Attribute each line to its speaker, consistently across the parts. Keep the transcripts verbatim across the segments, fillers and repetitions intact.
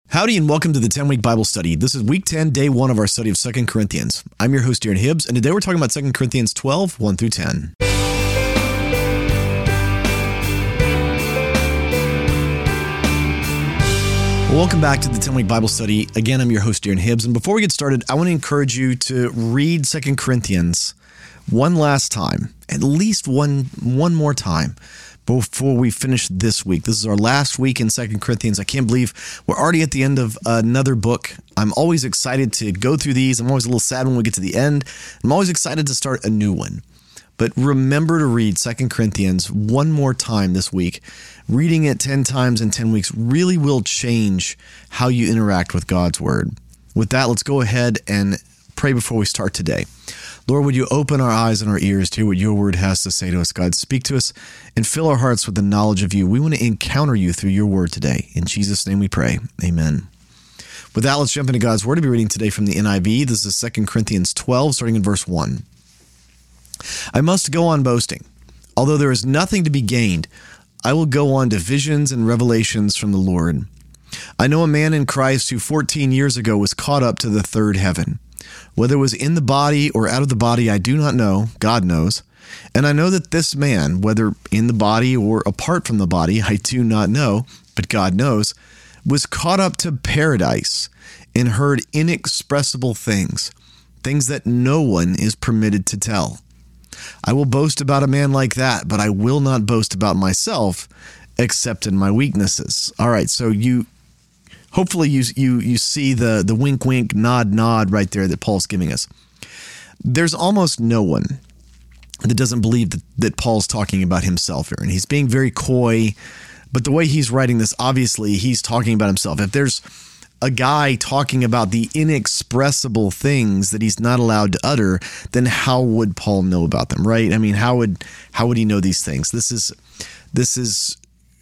Speaker 1: Howdy and welcome to the ten-week Bible study. This is week ten, day one of our study of Second Corinthians. I'm your host, Darren Hibbs, and today we're talking about Second Corinthians twelve, one through ten. Welcome back to the ten-week Bible study. Again, I'm your host, Darren Hibbs, and before we get started, I want to encourage you to read Second Corinthians one last time, at least one, one more time, before we finish this week. This is our last week in Second Corinthians. I can't believe we're already at the end of another book. I'm always excited to go through these. I'm always a little sad when we get to the end. I'm always excited to start a new one. But remember to read Second Corinthians one more time this week. Reading it ten times in ten weeks really will change how you interact with God's Word. With that, let's go ahead and pray before we start today. Lord, would you open our eyes and our ears to hear what your word has to say to us, God? Speak to us and fill our hearts with the knowledge of you. We want to encounter you through your word today. In Jesus' name we pray. Amen. With that, let's jump into God's word. I'll be reading today from the N I V. This is Second Corinthians twelve, starting in verse one. I must go on boasting. Although there is nothing to be gained, I will go on to visions and revelations from the Lord. I know a man in Christ who fourteen years ago was caught up to the third heaven. Whether it was in the body or out of the body, I do not know. God knows. And I know that this man, whether in the body or apart from the body, I do not know, but God knows, was caught up to paradise and heard inexpressible things, things that no one is permitted to tell. I will boast about a man like that, but I will not boast about myself, except in my weaknesses. All right, so you... Hopefully you you you see the, the wink, wink, nod, nod right there that Paul's giving us. There's almost no one that doesn't believe that, that Paul's talking about himself here. And he's being very coy, but the way he's writing this, obviously he's talking about himself. If there's a guy talking about the inexpressible things that he's not allowed to utter, then how would Paul know about them, right? I mean, how would how would he know these things? This is this is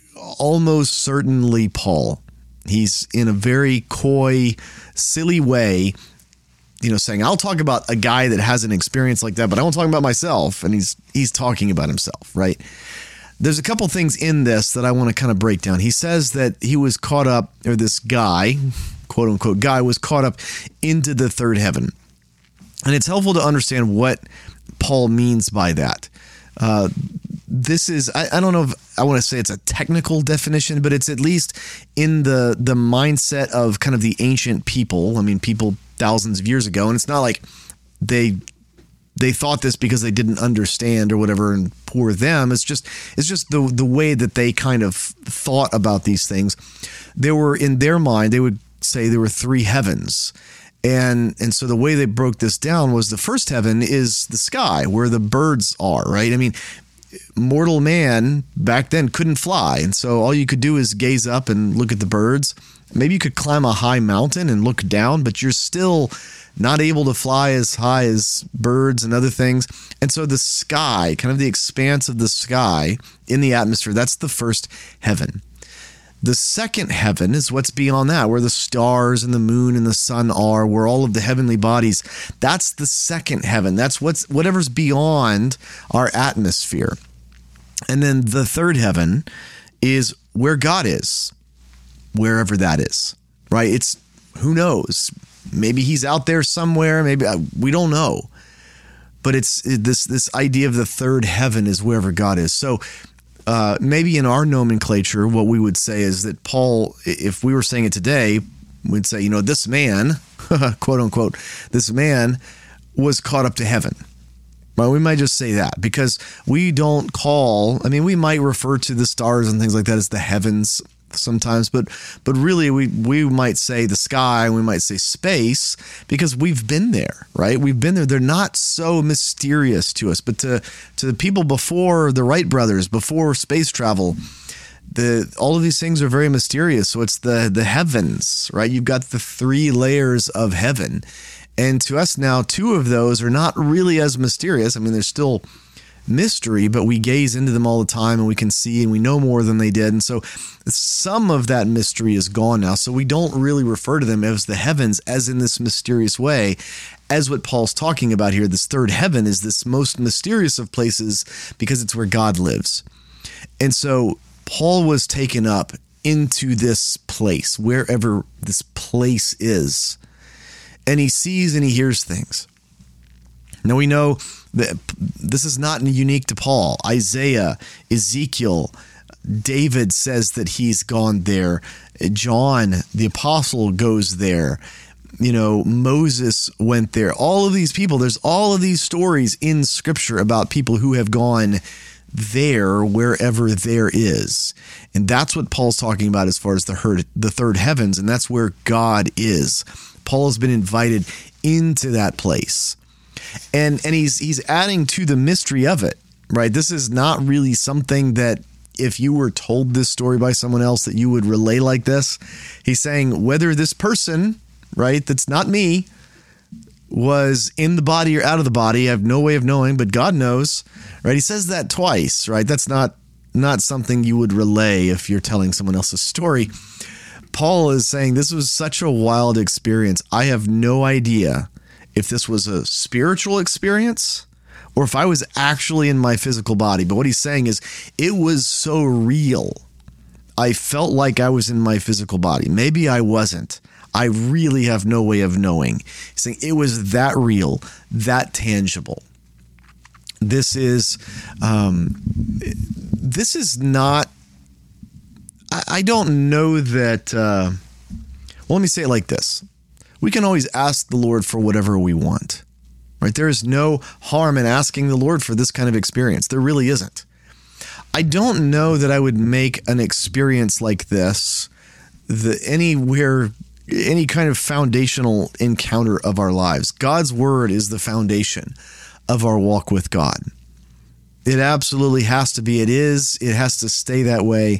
Speaker 1: almost certainly Paul. He's in a very coy, silly way, you know, saying, I'll talk about a guy that has an experience like that, but I won't talk about myself. And he's he's talking about himself, right? There's a couple things in this that I want to kind of break down. He says that he was caught up, or this guy, quote unquote, guy was caught up into the third heaven. And it's helpful to understand what Paul means by that. Uh, this is, I, I don't know if I want to say it's a technical definition, but it's at least in the the mindset of kind of the ancient people. I mean, people thousands of years ago, and it's not like they they thought this because they didn't understand or whatever, and poor them. It's just it's just the the way that they kind of thought about these things. There were, in their mind, they would say there were three heavens. And and so the way they broke this down was the first heaven is the sky where the birds are, right? I mean, mortal man back then couldn't fly. And so all you could do is gaze up and look at the birds. Maybe you could climb a high mountain and look down, but you're still not able to fly as high as birds and other things. And so the sky, kind of the expanse of the sky in the atmosphere, that's the first heaven. The second heaven is what's beyond that, where the stars and the moon and the sun are, where all of the heavenly bodies. That's the second heaven. That's what's whatever's beyond our atmosphere. And then the third heaven is where God is, wherever that is, right? It's, who knows? Maybe he's out there somewhere. Maybe we don't know. But it's this this idea of the third heaven is wherever God is. So Uh, maybe in our nomenclature, what we would say is that Paul, if we were saying it today, we'd say, you know, this man, quote unquote, this man was caught up to heaven. Well, we might just say that because we don't call, I mean, we might refer to the stars and things like that as the heavens sometimes, but but really we we might say the sky, we might say space, because we've been there, right? We've been there. They're not so mysterious to us, but to to the people before the Wright brothers, before space travel, the all of these things are very mysterious. So it's the the heavens, right? You've got the three layers of heaven, and to us now, two of those are not really as mysterious. I mean, there's still mystery, but we gaze into them all the time and we can see and we know more than they did. And so some of that mystery is gone now. So we don't really refer to them as the heavens as in this mysterious way, as what Paul's talking about here. This third heaven is this most mysterious of places because it's where God lives. And so Paul was taken up into this place, wherever this place is. And he sees and he hears things. Now we know that this is not unique to Paul. Isaiah, Ezekiel, David says that he's gone there. John, the apostle, goes there. You know, Moses went there. All of these people, there's all of these stories in Scripture about people who have gone there, wherever there is. And that's what Paul's talking about as far as the, herd, the third heavens, and that's where God is. Paul has been invited into that place. And and he's he's adding to the mystery of it, right? This is not really something that if you were told this story by someone else that you would relay like this. He's saying whether this person, right, that's not me, was in the body or out of the body, I have no way of knowing, but God knows, right? He says that twice, right? That's not not something you would relay if you're telling someone else's story. Paul is saying this was such a wild experience. I have no idea if this was a spiritual experience or if I was actually in my physical body. But what he's saying is it was so real. I felt like I was in my physical body. Maybe I wasn't. I really have no way of knowing. He's saying it was that real, that tangible. This is, um, this is not, I, I don't know that, uh, well, let me say it like this. We can always ask the Lord for whatever we want, right? There is no harm in asking the Lord for this kind of experience. There really isn't. I don't know that I would make an experience like this the anywhere, any kind of foundational encounter of our lives. God's word is the foundation of our walk with God. It absolutely has to be. It is. It has to stay that way.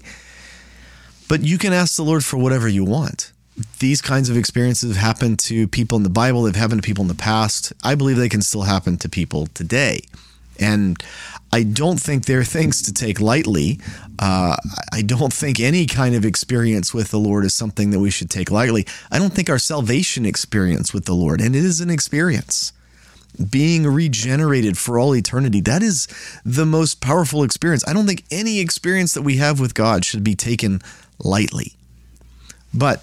Speaker 1: But you can ask the Lord for whatever you want. These kinds of experiences have happened to people in the Bible. They've happened to people in the past. I believe they can still happen to people today. And I don't think they're things to take lightly. Uh, I don't think any kind of experience with the Lord is something that we should take lightly. I don't think our salvation experience with the Lord, and it is an experience, being regenerated for all eternity, that is the most powerful experience. I don't think any experience that we have with God should be taken lightly. But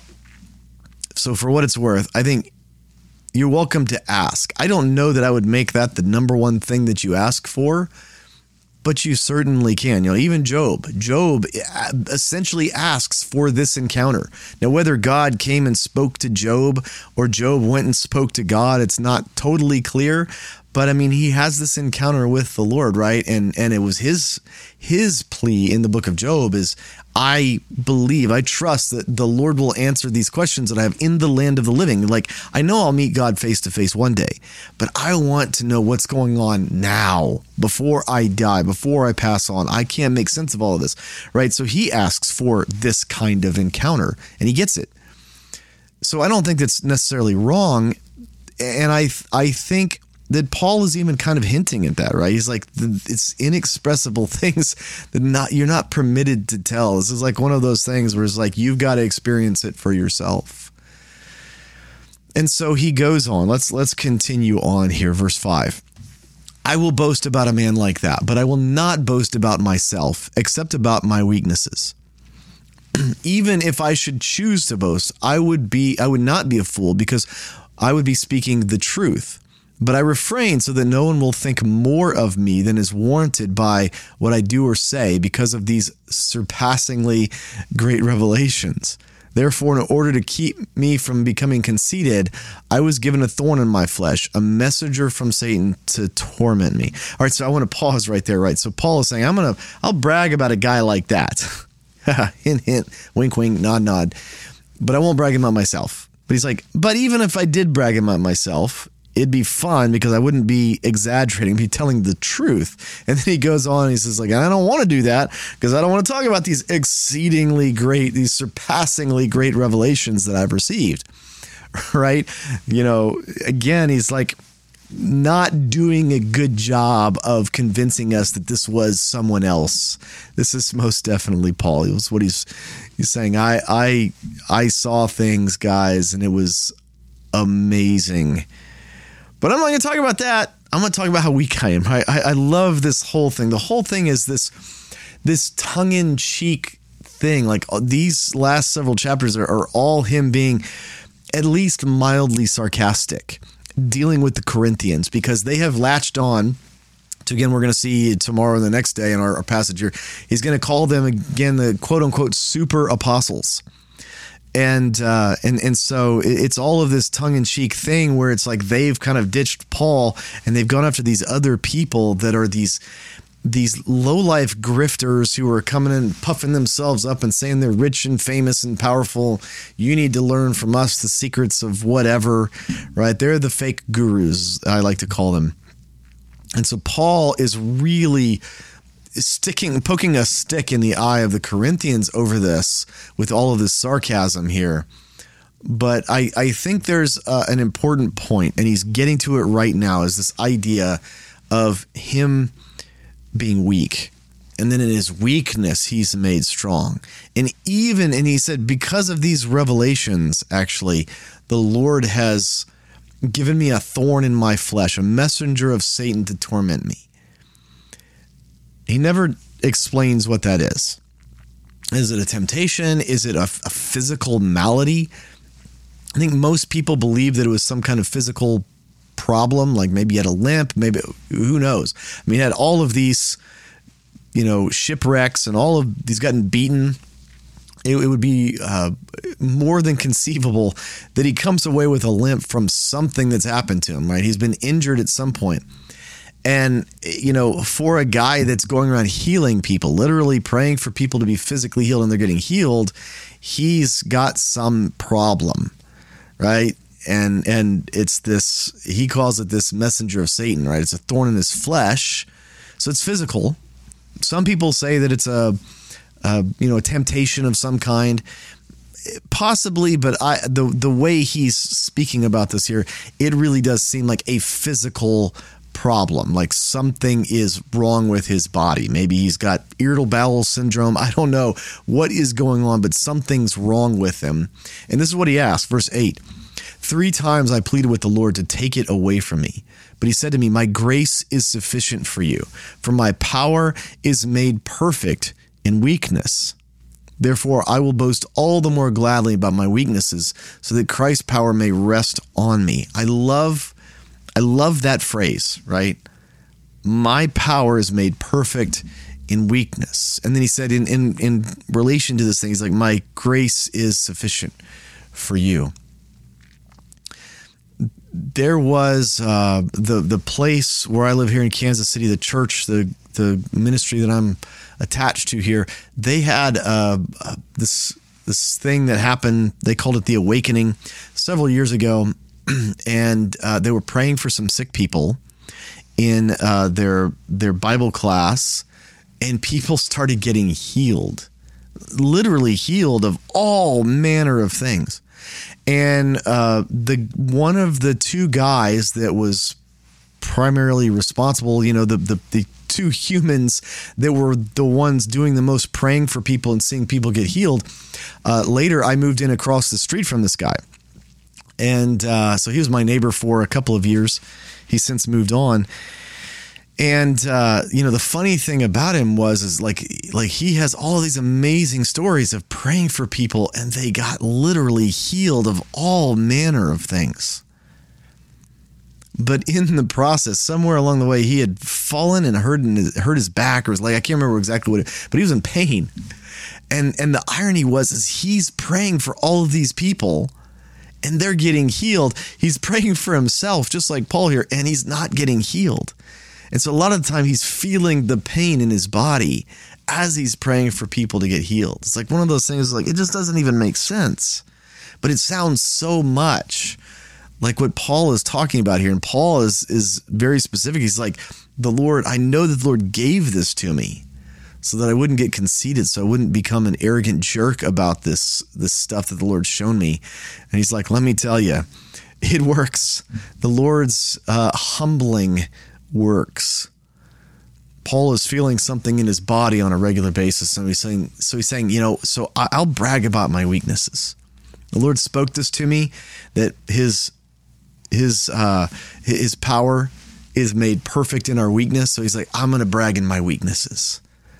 Speaker 1: so for what it's worth, I think you're welcome to ask. I don't know that I would make that the number one thing that you ask for, but you certainly can. You know, even Job, Job essentially asks for this encounter. Now, whether God came and spoke to Job or Job went and spoke to God, it's not totally clear. But I mean, he has this encounter with the Lord, right? And and it was his his plea in the book of Job is, I believe, I trust that the Lord will answer these questions that I have in the land of the living. Like, I know I'll meet God face to face one day, but I want to know what's going on now before I die, before I pass on. I can't make sense of all of this, right? So he asks for this kind of encounter and he gets it. So I don't think that's necessarily wrong. And I I think that Paul is even kind of hinting at that, right? He's like, it's inexpressible things that not you're not permitted to tell. This is like one of those things where it's like, you've got to experience it for yourself. And so he goes on. Let's let's continue on here. Verse five. I will boast about a man like that, but I will not boast about myself, except about my weaknesses. Even if I should choose to boast, I would be I would not be a fool, because I would be speaking the truth. But I refrain so that no one will think more of me than is warranted by what I do or say because of these surpassingly great revelations. Therefore, in order to keep me from becoming conceited, I was given a thorn in my flesh, a messenger from Satan to torment me. All right, so I want to pause right there, right? So Paul is saying, I'm going to, I'll brag about a guy like that. Hint, hint, wink, wink, nod, nod. But I won't brag about myself. But he's like, but even if I did brag about myself, it'd be fun because I wouldn't be exaggerating, I'd be telling the truth. And then he goes on and he says, like, I don't want to do that because I don't want to talk about these exceedingly great, these surpassingly great revelations that I've received, right? You know, again, he's like not doing a good job of convincing us that this was someone else. This is most definitely Paul. It was what he's he's saying. I I I saw things, guys, and it was amazing. But I'm not going to talk about that. I'm going to talk about how weak I am. I, I, I love this whole thing. The whole thing is this, this tongue-in-cheek thing. Like these last several chapters are, are all him being at least mildly sarcastic, dealing with the Corinthians, because they have latched on to, again, we're going to see tomorrow and the next day in our, our passage here, he's going to call them again the quote unquote super apostles. And, uh, and, and so it's all of this tongue in cheek thing where it's like they've kind of ditched Paul and they've gone after these other people that are these, these low life grifters who are coming and puffing themselves up and saying they're rich and famous and powerful. You need to learn from us the secrets of whatever, right? They're the fake gurus, I like to call them. And so Paul is really sticking, poking a stick in the eye of the Corinthians over this with all of this sarcasm here. But I, I think there's uh, an important point, and he's getting to it right now, is this idea of him being weak. And then in his weakness, he's made strong. And even, and he said, because of these revelations, actually, the Lord has given me a thorn in my flesh, a messenger of Satan to torment me. He never explains what that is. Is it a temptation? Is it a, a physical malady? I think most people believe that it was some kind of physical problem, like maybe he had a limp, maybe, who knows? I mean, he had all of these, you know, shipwrecks and all of these gotten beaten. It, it would be uh, more than conceivable that he comes away with a limp from something that's happened to him, right? He's been injured at some point. And, you know, for a guy that's going around healing people, literally praying for people to be physically healed and they're getting healed, he's got some problem, right? And and it's this, he calls it this messenger of Satan, right? It's a thorn in his flesh. So it's physical. Some people say that it's a, a you know, a temptation of some kind. Possibly, but I the the way he's speaking about this here, it really does seem like a physical problem, like something is wrong with his body. Maybe he's got irritable bowel syndrome. I don't know what is going on, but something's wrong with him. And this is what he asked, verse eight. Three times I pleaded with the Lord to take it away from me. But he said to me, my grace is sufficient for you, for my power is made perfect in weakness. Therefore, I will boast all the more gladly about my weaknesses, so that Christ's power may rest on me. I love I love that phrase, right? My power is made perfect in weakness. And then he said in, in, in relation to this thing, he's like, my grace is sufficient for you. There was uh, the the place where I live here in Kansas City, the church, the, the ministry that I'm attached to here, they had uh, uh, this this thing that happened. They called it the Awakening several years ago. And uh, they were praying for some sick people in uh, their their Bible class, and people started getting healed, literally healed of all manner of things. And uh, the one of the two guys that was primarily responsible, you know, the the, the two humans that were the ones doing the most praying for people and seeing people get healed. Uh, later, I moved in across the street from this guy. And uh, so he was my neighbor for a couple of years. He's since moved on. And, uh, you know, the funny thing about him was, is like, like he has all of these amazing stories of praying for people, and they got literally healed of all manner of things. But in the process, somewhere along the way, he had fallen and hurt his, hurt his back, or his leg. I can't remember exactly what it, but he was in pain. And, and the irony was, is he's praying for all of these people, and they're getting healed. He's praying for himself, just like Paul here, and he's not getting healed. And so a lot of the time he's feeling the pain in his body as he's praying for people to get healed. It's like one of those things, like it just doesn't even make sense. But it sounds so much like what Paul is talking about here. And Paul is is very specific. He's like, the Lord, I know that the Lord gave this to me so that I wouldn't get conceited, so I wouldn't become an arrogant jerk about this, this stuff that the Lord's shown me. And he's like, let me tell you, it works. The Lord's uh, humbling works. Paul is feeling something in his body on a regular basis. So he's saying, so he's saying, you know, so I'll brag about my weaknesses. The Lord spoke this to me, that his, his, uh, his power is made perfect in our weakness. So he's like, I'm going to brag in my weaknesses.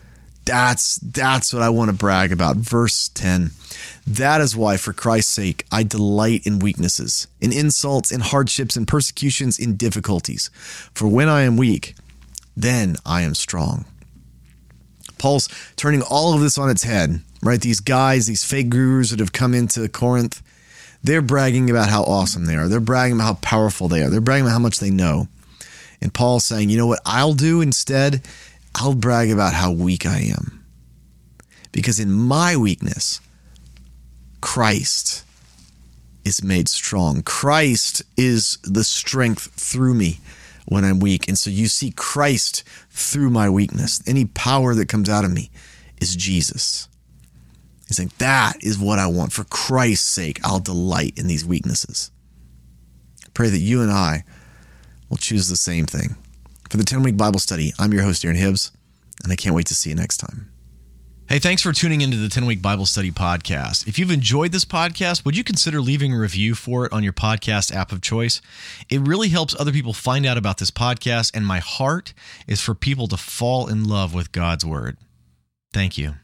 Speaker 1: That's that's what I want to brag about. Verse ten. That is why, for Christ's sake, I delight in weaknesses, in insults, in hardships, in persecutions, in difficulties. For when I am weak, then I am strong. Paul's turning all of this on its head, right? These guys, these fake gurus that have come into Corinth, they're bragging about how awesome they are. They're bragging about how powerful they are. They're bragging about how much they know. And Paul's saying, you know what I'll do instead? I'll brag about how weak I am. Because in my weakness, Christ is made strong. Christ is the strength through me when I'm weak. And so you see Christ through my weakness. Any power that comes out of me is Jesus. He's saying, that is what I want. For Christ's sake, I'll delight in these weaknesses. I pray that you and I will choose the same thing. For the ten-week Bible study, I'm your host, Aaron Hibbs, and I can't wait to see you next time. Hey, thanks for tuning into the ten-week Bible study podcast. If you've enjoyed this podcast, would you consider leaving a review for it on your podcast app of choice? It really helps other people find out about this podcast, and my heart is for people to fall in love with God's Word. Thank you.